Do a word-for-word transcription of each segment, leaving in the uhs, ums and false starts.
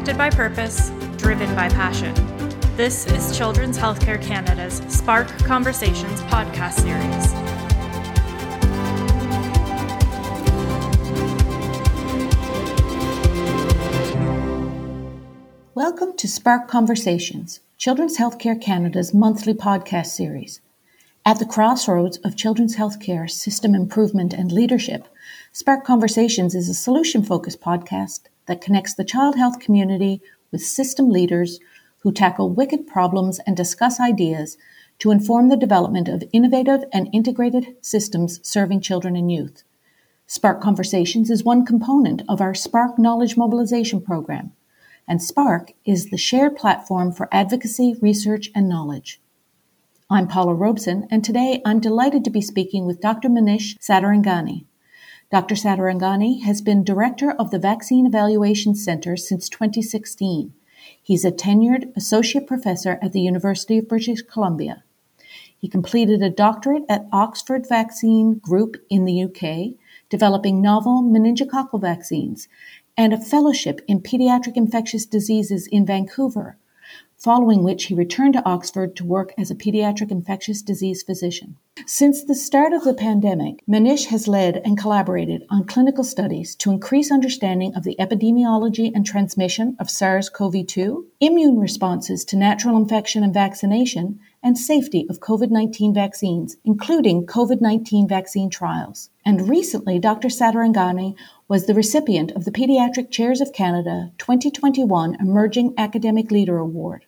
Connected by purpose, driven by passion. This is Children's Healthcare Canada's Spark Conversations podcast series. Welcome to Spark Conversations, Children's Healthcare Canada's monthly podcast series. At the crossroads of children's healthcare system improvement and leadership, Spark Conversations is a solution-focused podcast that connects the child health community with system leaders who tackle wicked problems and discuss ideas to inform the development of innovative and integrated systems serving children and youth. Spark Conversations is one component of our Spark Knowledge Mobilization Program, and Spark is the shared platform for advocacy, research, and knowledge. I'm Paula Robeson, and today I'm delighted to be speaking with Doctor Manish Satarangani. Doctor Satarangani has been director of the Vaccine Evaluation Centre since twenty sixteen. He's a tenured associate professor at the University of British Columbia. He completed a doctorate at Oxford Vaccine Group in the U K, developing novel meningococcal vaccines, and a fellowship in pediatric infectious diseases in Vancouver, following which he returned to Oxford to work as a pediatric infectious disease physician. Since the start of the pandemic, Manish has led and collaborated on clinical studies to increase understanding of the epidemiology and transmission of SARS-C o V two, immune responses to natural infection and vaccination, and safety of COVID nineteen vaccines, including COVID nineteen vaccine trials. And recently, Doctor Satarangani was the recipient of the Pediatric Chairs of Canada twenty twenty-one Emerging Academic Leader Award.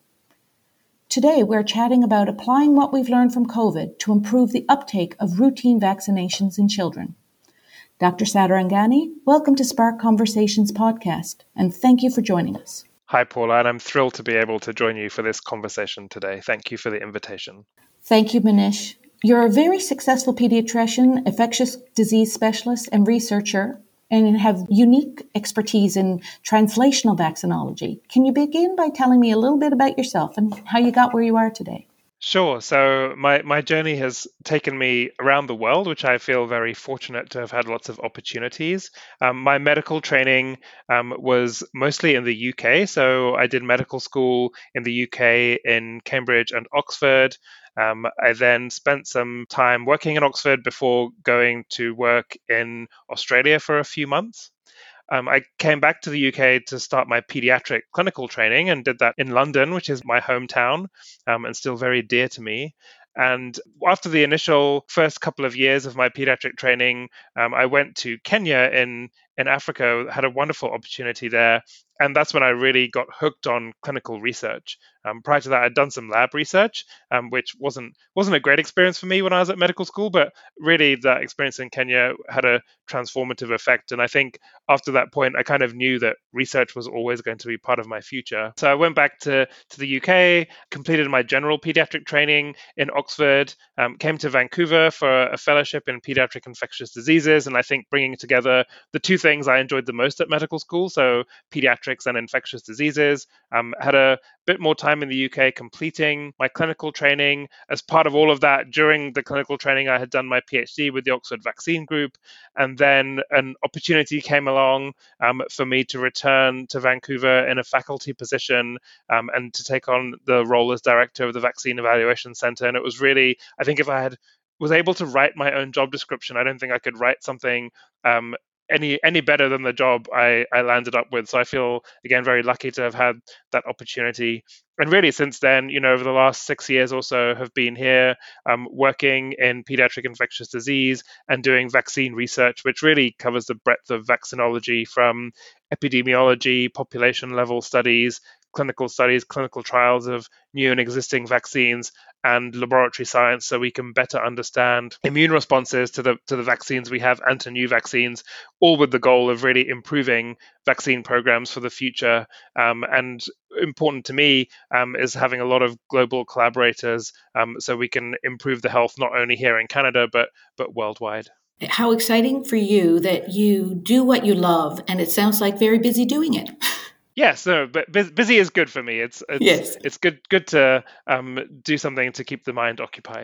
Today, we're chatting about applying what we've learned from COVID to improve the uptake of routine vaccinations in children. Doctor Satarangani, welcome to Spark Conversations podcast, and thank you for joining us. Hi, Paula, and I'm thrilled to be able to join you for this conversation today. Thank you for the invitation. Thank you, Manish. You're a very successful pediatrician, infectious disease specialist, and researcher, and have unique expertise in translational vaccinology. Can you begin by telling me a little bit about yourself and how you got where you are today? Sure. So my, my journey has taken me around the world, which I feel very fortunate to have had lots of opportunities. Um, my medical training um, was mostly in the U K. So I did medical school in the U K, in Cambridge and Oxford. Um, I then spent some time working in Oxford before going to work in Australia for a few months. Um, I came back to the U K to start my pediatric clinical training and did that in London, which is my hometown um, and still very dear to me. And after the initial first couple of years of my pediatric training, um, I went to Kenya in, in Africa, had a wonderful opportunity there. And that's when I really got hooked on clinical research. Um, prior to that, I'd done some lab research, um, which wasn't wasn't a great experience for me when I was at medical school, but really that experience in Kenya had a transformative effect. And I think after that point, I kind of knew that research was always going to be part of my future. So I went back to, to the U K, completed my general pediatric training in Oxford, um, came to Vancouver for a fellowship in pediatric infectious diseases. And I think bringing together the two things I enjoyed the most at medical school, so pediatrics and infectious diseases, um, had a bit more time in the U K completing my clinical training. As part of all of that, during the clinical training, I had done my PhD with the Oxford Vaccine Group. And then an opportunity came along um, for me to return to Vancouver in a faculty position um, and to take on the role as director of the Vaccine Evaluation Centre. And it was really, I think if I had was able to write my own job description, I don't think I could write something um, any any better than the job I, I landed up with. So I feel, again, very lucky to have had that opportunity. And really, since then, you know, over the last six years or so, have been here um, working in pediatric infectious disease and doing vaccine research, which really covers the breadth of vaccinology from epidemiology, population level studies, clinical studies, clinical trials of new and existing vaccines, and laboratory science, so we can better understand immune responses to the to the vaccines we have and to new vaccines, all with the goal of really improving vaccine programs for the future. Um, and important to me um, is having a lot of global collaborators um, so we can improve the health not only here in Canada, but but worldwide. How exciting for you that you do what you love, and it sounds like very busy doing it. Yes, no, but busy is good for me. It's it's Yes. it's good good to um, do something to keep the mind occupied.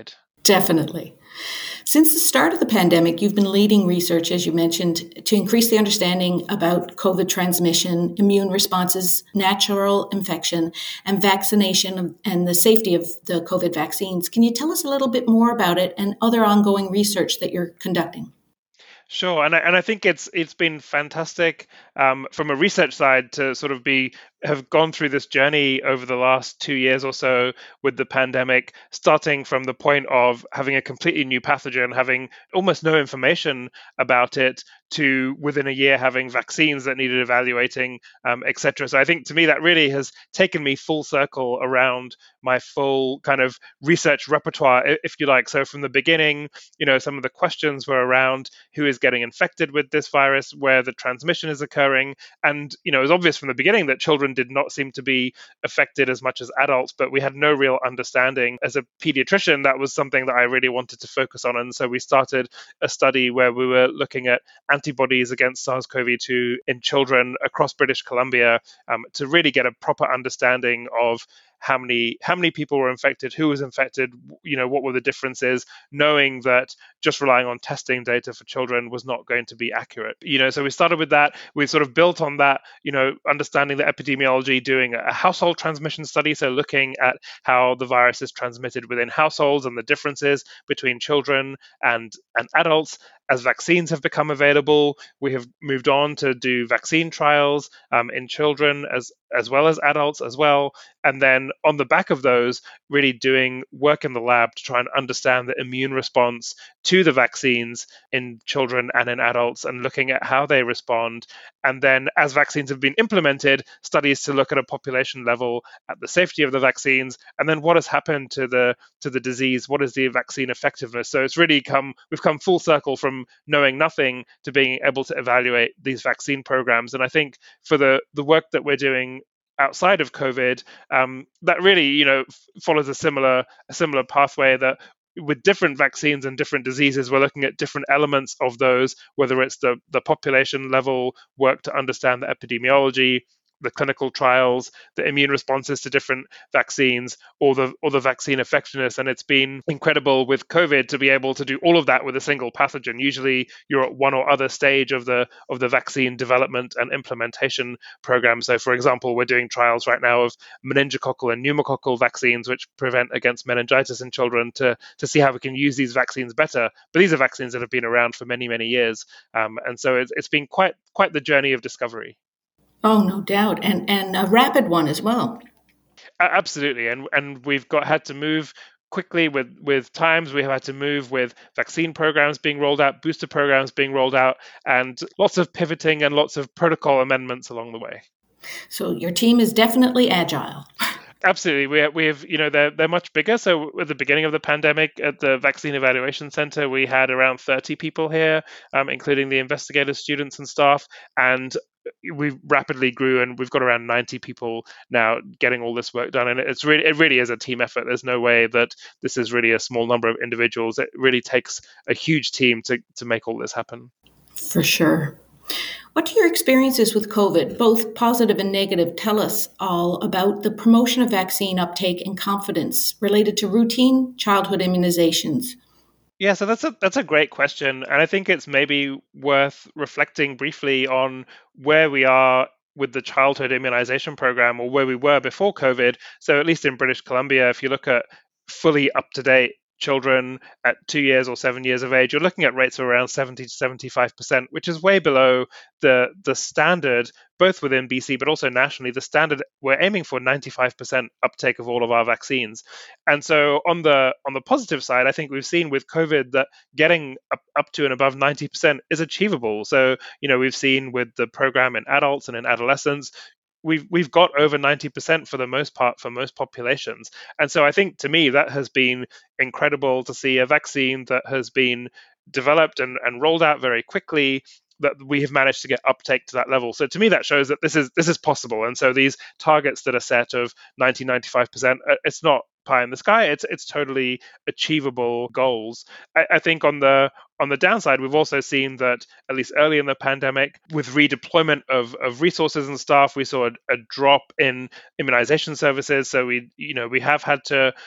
Definitely. Since the start of the pandemic, you've been leading research, as you mentioned, to increase the understanding about COVID transmission, immune responses, natural infection, and vaccination and the safety of the COVID vaccines. Can you tell us a little bit more about it and other ongoing research that you're conducting? Sure, and I, and I think it's it's been fantastic um, from a research side to sort of be have gone through this journey over the last two years or so with the pandemic, starting from the point of having a completely new pathogen, having almost no information about it, to within a year having vaccines that needed evaluating, um, et cetera. So I think to me that really has taken me full circle around my full kind of research repertoire, i- if you like. So from the beginning, you know, some of the questions were around who is getting infected with this virus, where the transmission is occurring, and you know, it was obvious from the beginning that children did not seem to be affected as much as adults, but we had no real understanding. As a pediatrician, that was something that I really wanted to focus on, and so we started a study where we were looking at antibodies against SARS-C o V two in children across British Columbia, um, to really get a proper understanding of how many how many people were infected, who was infected, you know, what were the differences, knowing that just relying on testing data for children was not going to be accurate. You know, so we started with that. We sort of built on that, you know, understanding the epidemiology, doing a household transmission study, so looking at how the virus is transmitted within households and the differences between children and and adults. As vaccines have become available, we have moved on to do vaccine trials um, in children as as well as adults as well. And then on the back of those, really doing work in the lab to try and understand the immune response to the vaccines in children and in adults, and looking at how they respond. And then as vaccines have been implemented, studies to look at a population level at the safety of the vaccines, and then what has happened to the to the disease, what is the vaccine effectiveness. So it's really come, we've come full circle from knowing nothing to being able to evaluate these vaccine programs. And I think for the the work that we're doing outside of COVID, um, that really, you know, f- follows a similar a similar pathway, that with different vaccines and different diseases, we're looking at different elements of those, whether it's the the population level work to understand the epidemiology, the clinical trials, the immune responses to different vaccines, or the or the vaccine effectiveness. And it's been incredible with COVID to be able to do all of that with a single pathogen. Usually you're at one or other stage of the of the vaccine development and implementation program. So for example, we're doing trials right now of meningococcal and pneumococcal vaccines, which prevent against meningitis in children, to to see how we can use these vaccines better. But these are vaccines that have been around for many, many years. Um, and so it's, it's been quite quite the journey of discovery. Oh, no doubt. And and a rapid one as well. A- Absolutely, and and we've got had to move quickly with with times. We have had to move with vaccine programs being rolled out, booster programs being rolled out, and lots of pivoting and lots of protocol amendments along the way. So your team is definitely agile. Absolutely, we have, we have you know they're they're much bigger. So at the beginning of the pandemic, at the Vaccine Evaluation Center, we had around thirty people here, um, including the investigators, students, and staff, and we rapidly grew, and we've got around ninety people now getting all this work done. And it's really it really is a team effort. There's no way that this is really a small number of individuals. It really takes a huge team to to make all this happen. For sure. What do your experiences with COVID, both positive and negative, tell us all about the promotion of vaccine uptake and confidence related to routine childhood immunizations? Yeah, so that's a that's a great question, and I think it's maybe worth reflecting briefly on where we are with the childhood immunization program, or where we were before COVID. So at least in British Columbia, if you look at fully up to date children at two years or seven years of age, you're looking at rates of around seventy to seventy-five percent, which is way below the the standard, both within B C but also nationally. The standard, we're aiming for ninety-five percent uptake of all of our vaccines. And so on the on the positive side, I think we've seen with COVID that getting up, up to and above ninety percent is achievable. So, you know, we've seen with the program in adults and in adolescents, we've we've got over ninety percent for the most part for most populations. And so I think to me that has been incredible to see a vaccine that has been developed and, and rolled out very quickly, that we have managed to get uptake to that level. So to me that shows that this is this is possible. And so these targets that are set of ninety, ninety-five percent, it's not pie in the sky. It's it's totally achievable goals. I, I think on the on the downside, we've also seen that at least early in the pandemic, with redeployment of, of resources and staff, we saw a, a drop in immunization services. So we you know we have had to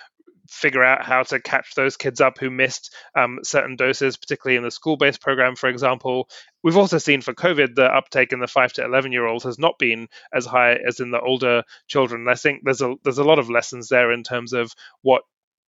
figure out how to catch those kids up who missed um, certain doses, particularly in the school-based program, for example. We've also seen for COVID, the uptake in the five to eleven year olds has not been as high as in the older children. And I think there's a there's a lot of lessons there in terms of what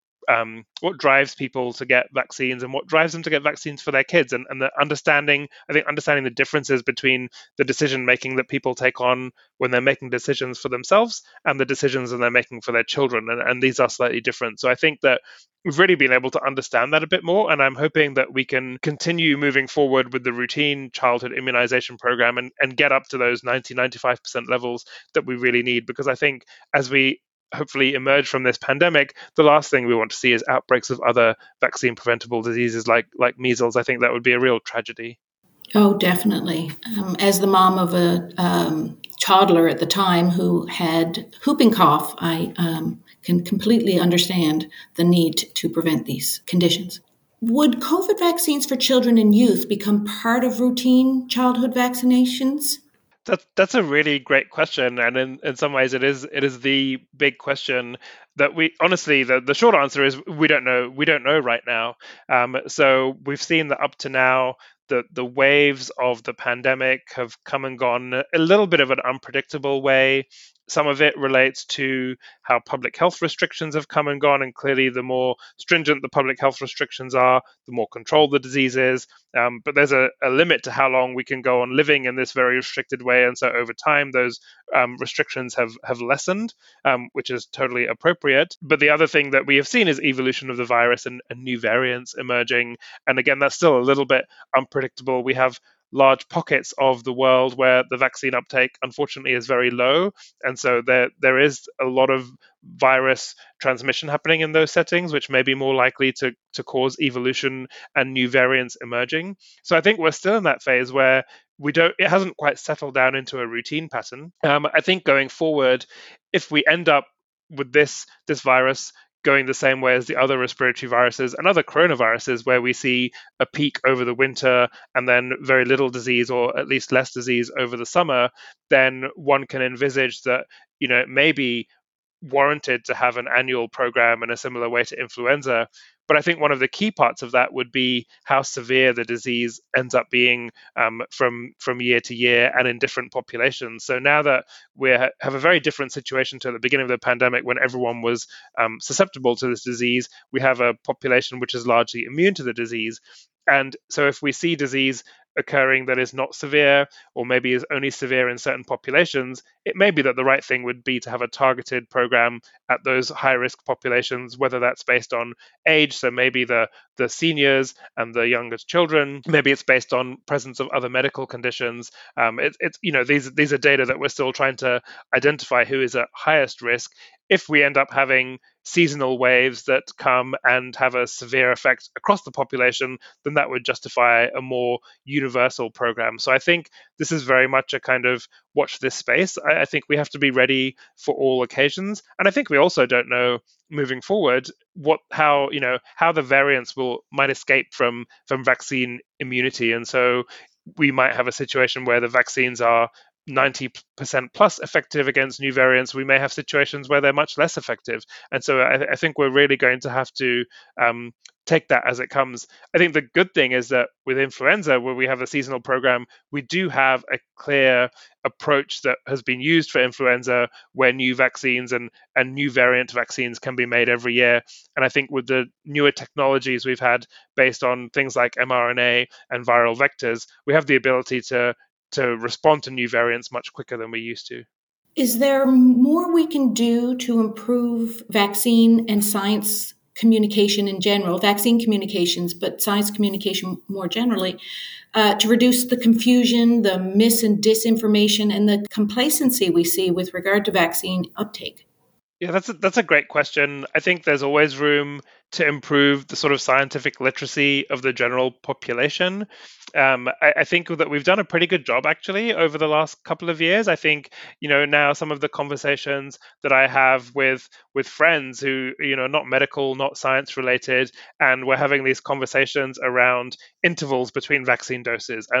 um, what drives people to get vaccines and what drives them to get vaccines for their kids, and, and the understanding, I think understanding the differences between the decision making that people take on when they're making decisions for themselves and the decisions that they're making for their children. And, and these are slightly different. So I think that we've really been able to understand that a bit more. And I'm hoping that we can continue moving forward with the routine childhood immunization program and, and get up to those ninety, ninety-five percent levels that we really need. Because I think as we hopefully emerge from this pandemic, the last thing we want to see is outbreaks of other vaccine preventable diseases like like measles. I think that would be a real tragedy. Oh, definitely. Um, as the mom of a um, toddler at the time who had whooping cough, I um, can completely understand the need to prevent these conditions. Would COVID vaccines for children and youth become part of routine childhood vaccinations? That's that's a really great question, and in, in some ways, it is it is the big question that we honestly the, the short answer is we don't know we don't know right now. Um, so we've seen that up to now, the the waves of the pandemic have come and gone a little bit of an unpredictable way. Some of it relates to how public health restrictions have come and gone, and clearly the more stringent the public health restrictions are, the more controlled the disease is. Um, but there's a, a limit to how long we can go on living in this very restricted way, and so over time those um, restrictions have have lessened, um, which is totally appropriate. But the other thing that we have seen is evolution of the virus and, and new variants emerging, and again that's still a little bit unpredictable. We have large pockets of the world where the vaccine uptake, unfortunately, is very low. And so there there is a lot of virus transmission happening in those settings, which may be more likely to, to cause evolution and new variants emerging. So I think we're still in that phase where we don't, it hasn't quite settled down into a routine pattern. Um, I think going forward, if we end up with this this virus going the same way as the other respiratory viruses and other coronaviruses, where we see a peak over the winter and then very little disease, or at least less disease over the summer, then one can envisage that, you know, it may be warranted to have an annual program in a similar way to influenza. But I think one of the key parts of that would be how severe the disease ends up being um, from from year to year and in different populations. So now that we have a very different situation to the beginning of the pandemic, when everyone was um, susceptible to this disease, we have a population which is largely immune to the disease. And so if we see disease occurring that is not severe, or maybe is only severe in certain populations, it may be that the right thing would be to have a targeted program at those high-risk populations, whether that's based on age, so maybe the, the seniors and the youngest children, maybe it's based on presence of other medical conditions. Um, it, it's, you know, these, these are data that we're still trying to identify who is at highest risk. If we end up having seasonal waves that come and have a severe effect across the population, then that would justify a more universal program. So I think this is very much a kind of watch this space. I, I think we have to be ready for all occasions. And I think we also don't know moving forward what how you know how the variants will might escape from from vaccine immunity. And so we might have a situation where the vaccines are ninety percent plus effective against new variants. We may have situations where they're much less effective. And so I, I think we're really going to have to um, take that as it comes. I think the good thing is that with influenza, where we have a seasonal program, we do have a clear approach that has been used for influenza, where new vaccines and, and new variant vaccines can be made every year. And I think with the newer technologies we've had based on things like mRNA and viral vectors, we have the ability to to respond to new variants much quicker than we used to. Is there more we can do to improve vaccine and science communication in general, vaccine communications, but science communication more generally, uh, to reduce the confusion, the mis and disinformation, and the complacency we see with regard to vaccine uptake? Yeah, that's a, that's a great question. I think there's always room to improve the sort of scientific literacy of the general population. Um, I, I think that we've done a pretty good job actually over the last couple of years. I think, you know, now some of the conversations that I have with with friends who, you know, not medical, not science related, and we're having these conversations around intervals between vaccine doses. And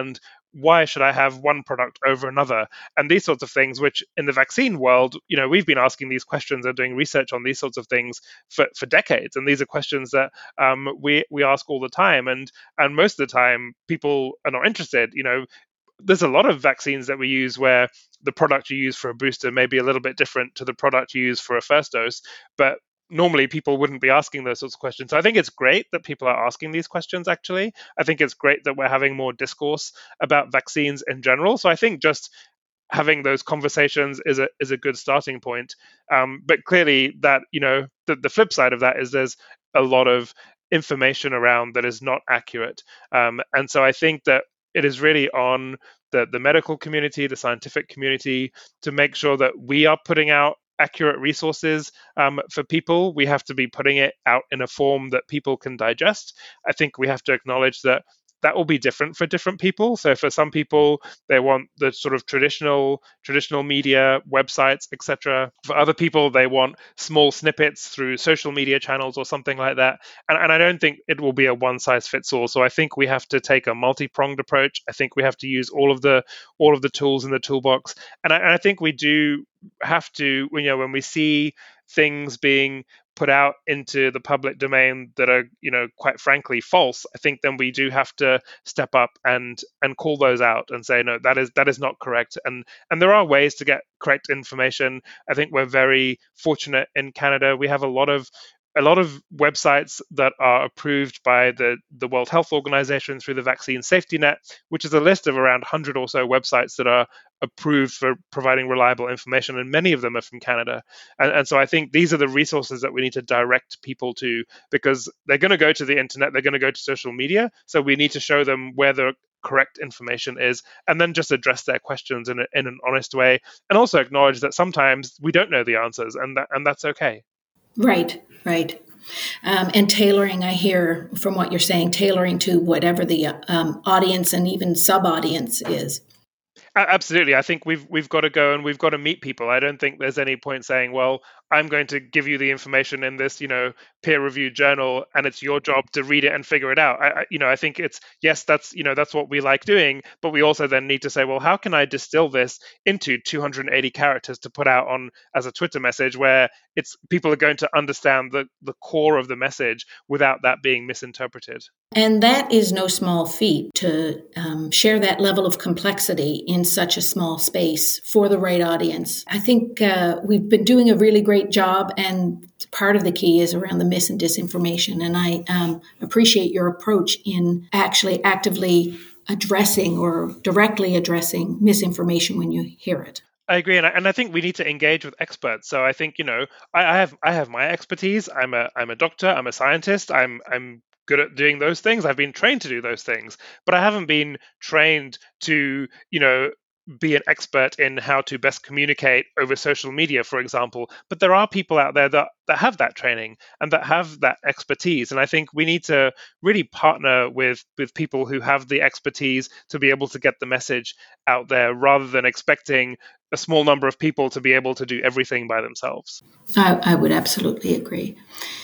why should I have one product over another? And these sorts of things, which in the vaccine world, you know, we've been asking these questions and doing research on these sorts of things for, for decades. And these are questions that um, we we ask all the time. And and most of the time, people are not interested. You know, there's a lot of vaccines that we use where the product you use for a booster may be a little bit different to the product you use for a first dose, but normally people wouldn't be asking those sorts of questions. So I think it's great that people are asking these questions, actually. I think it's great that we're having more discourse about vaccines in general. So I think just having those conversations is a is a good starting point. Um, but clearly that, you know, the, the flip side of that is there's a lot of information around that is not accurate. Um, and so I think that it is really on the, the medical community, the scientific community, to make sure that we are putting out accurate resources um, for people. We have to be putting it out in a form that people can digest. I think we have to acknowledge that that will be different for different people. So for some people, they want the sort of traditional traditional media, websites, et cetera. For other people, they want small snippets through social media channels or something like that. And, and I don't think it will be a one size fits all. So I think we have to take a multi-pronged approach. I think we have to use all of the all of the tools in the toolbox. And I, and I think we do have to, you know, when we see things being put out into the public domain that are, you know, quite frankly false, I think then we do have to step up and and call those out and say, no, that is that is not correct. And and there are ways to get correct information. I think we're very fortunate in Canada. We have a lot of a lot of websites that are approved by the, the World Health Organization through the Vaccine Safety Net, which is a list of around one hundred or so websites that are approved for providing reliable information, and many of them are from Canada. And, and so I think these are the resources that we need to direct people to, because they're going to go to the internet, they're going to go to social media, so we need to show them where the correct information is, and then just address their questions in, a, in an honest way, and also acknowledge that sometimes we don't know the answers, and that, and that's okay. Right, right. Um, and tailoring, I hear from what you're saying, tailoring to whatever the um, audience and even sub-audience is. Absolutely. I think we've we've got to go and we've got to meet people. I don't think there's any point saying, well, I'm going to give you the information in this, you know, peer-reviewed journal, and it's your job to read it and figure it out. I, I, you know, I think it's, yes, that's, you know, that's what we like doing, but we also then need to say, well, how can I distill this into two hundred eighty characters to put out on as a Twitter message where it's people are going to understand the, the core of the message without that being misinterpreted. And that is no small feat to um, share that level of complexity in such a small space for the right audience. I think uh, we've been doing a really great job, and part of the key is around the mis and disinformation. And I um, appreciate your approach in actually actively addressing or directly addressing misinformation when you hear it. I agree, and I, and I think we need to engage with experts. So I think, you know, I, I have I have my expertise. I'm a I'm a doctor. I'm a scientist. I'm I'm good at doing those things. I've been trained to do those things, but I haven't been trained to, you know, be an expert in how to best communicate over social media, for example. But there are people out there that, that have that training and that have that expertise. And I think we need to really partner with, with people who have the expertise to be able to get the message out there, rather than expecting a small number of people to be able to do everything by themselves. I, I would absolutely agree.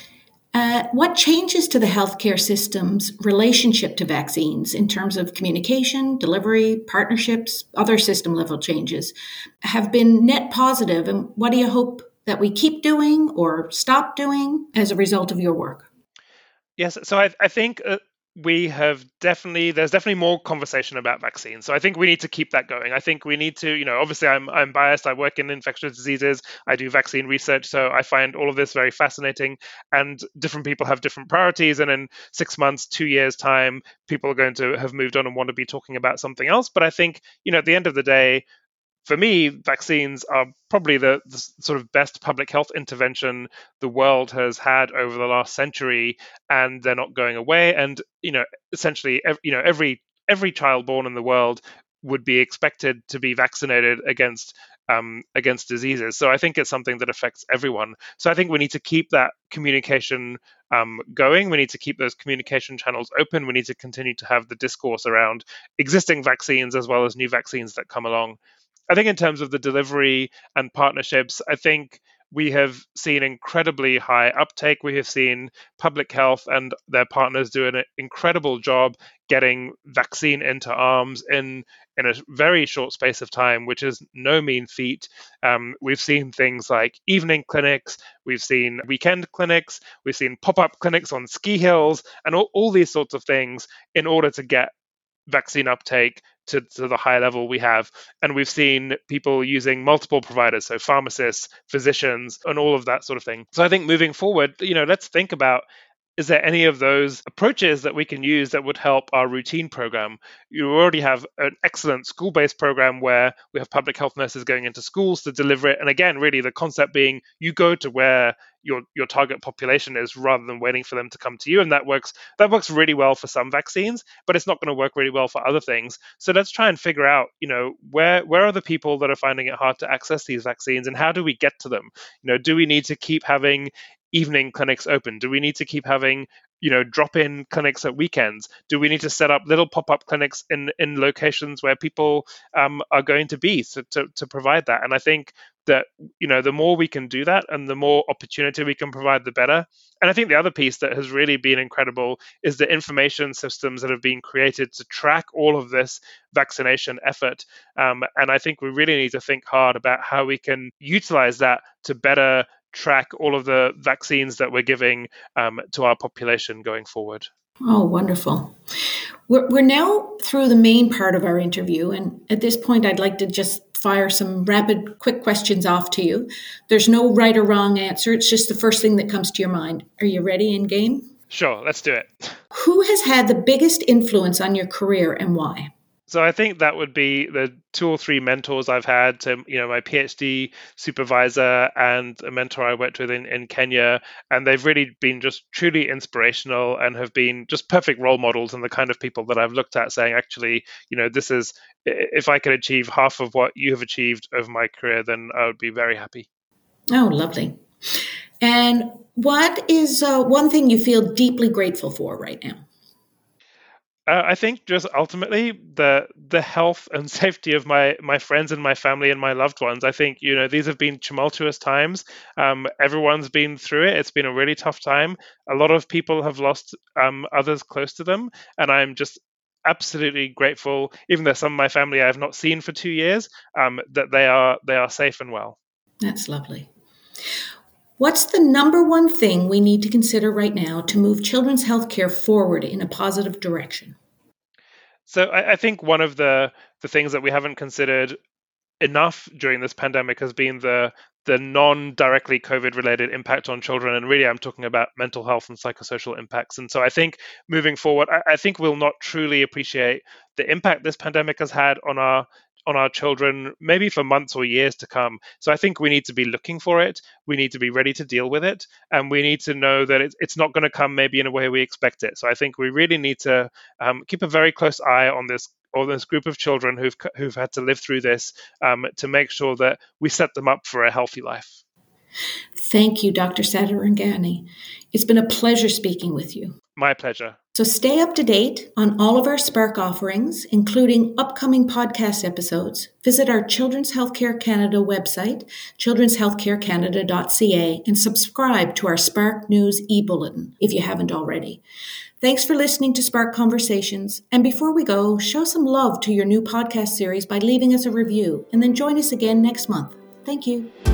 Uh, what changes to the healthcare system's relationship to vaccines in terms of communication, delivery, partnerships, other system level changes have been net positive? And what do you hope that we keep doing or stop doing as a result of your work? Yes, so I, I think uh, we have definitely, there's definitely more conversation about vaccines. So I think we need to keep that going. I think we need to, you know, obviously I'm I'm biased. I work in infectious diseases. I do vaccine research. So I find all of this very fascinating, and different people have different priorities. And in six months, two years time, people are going to have moved on and want to be talking about something else. But I think, you know, at the end of the day, for me, vaccines are probably the, the sort of best public health intervention the world has had over the last century, and they're not going away. And, you know, essentially, ev- you know, every every child born in the world would be expected to be vaccinated against um, against diseases. So I think it's something that affects everyone. So I think we need to keep that communication um, going. We need to keep those communication channels open. We need to continue to have the discourse around existing vaccines as well as new vaccines that come along. I think in terms of the delivery and partnerships, I think we have seen incredibly high uptake. We have seen public health and their partners do an incredible job getting vaccine into arms in in a very short space of time, which is no mean feat. Um, we've seen things like evening clinics, we've seen weekend clinics, we've seen pop-up clinics on ski hills, and all, all these sorts of things in order to get vaccine uptake to, to the high level we have. And we've seen people using multiple providers, so pharmacists, physicians, and all of that sort of thing. So I think moving forward, you know, let's think about, is there any of those approaches that we can use that would help our routine program? You already have an excellent school-based program where we have public health nurses going into schools to deliver it. And again, really the concept being you go to where your your target population is rather than waiting for them to come to you. And that works that works really well for some vaccines, but it's not going to work really well for other things. So let's try and figure out, you know, where where are the people that are finding it hard to access these vaccines and how do we get to them? You know, do we need to keep having evening clinics open? Do we need to keep having, you know, drop-in clinics at weekends? Do we need to set up little pop-up clinics in in locations where people um, are going to be so to to provide that? And I think that, you know, the more we can do that and the more opportunity we can provide, the better. And I think the other piece that has really been incredible is the information systems that have been created to track all of this vaccination effort. Um, and I think we really need to think hard about how we can utilize that to better track all of the vaccines that we're giving um, to our population going forward. Oh, wonderful. We're, we're now through the main part of our interview. And at this point, I'd like to just fire some rapid, quick questions off to you. There's no right or wrong answer. It's just the first thing that comes to your mind. Are you ready and game? Sure, let's do it. Who has had the biggest influence on your career and why? So I think that would be the two or three mentors I've had. To, you know, my PhD supervisor and a mentor I worked with in, in Kenya, and they've really been just truly inspirational and have been just perfect role models and the kind of people that I've looked at saying, actually, you know, this is, if I could achieve half of what you have achieved over my career, then I would be very happy. Oh, lovely. And what is uh, one thing you feel deeply grateful for right now? Uh, I think just ultimately the the health and safety of my my friends and my family and my loved ones. I think, you know, these have been tumultuous times. Um, everyone's been through it. It's been a really tough time. A lot of people have lost um, others close to them, and I'm just absolutely grateful, even though some of my family I have not seen for two years, um, that they are they are safe and well. That's lovely. What's the number one thing we need to consider right now to move children's healthcare forward in a positive direction? So I, I think one of the, the things that we haven't considered enough during this pandemic has been the the non-directly COVID-related impact on children. And really, I'm talking about mental health and psychosocial impacts. And so I think moving forward, I, I think we'll not truly appreciate the impact this pandemic has had on our on our children, maybe for months or years to come. So I think we need to be looking for it. We need to be ready to deal with it. And we need to know that it's, it's not going to come maybe in a way we expect it. So I think we really need to um, keep a very close eye on this or this group of children who've who've had to live through this um, to make sure that we set them up for a healthy life. Thank you, Doctor Satarangani. It's been a pleasure speaking with you. My pleasure. So stay up to date on all of our Spark offerings, including upcoming podcast episodes. Visit our Children's Healthcare Canada website, children's healthcare canada dot c a, and subscribe to our Spark News e-bulletin if you haven't already. Thanks for listening to Spark Conversations. And before we go, show some love to your new podcast series by leaving us a review, and then join us again next month. Thank you.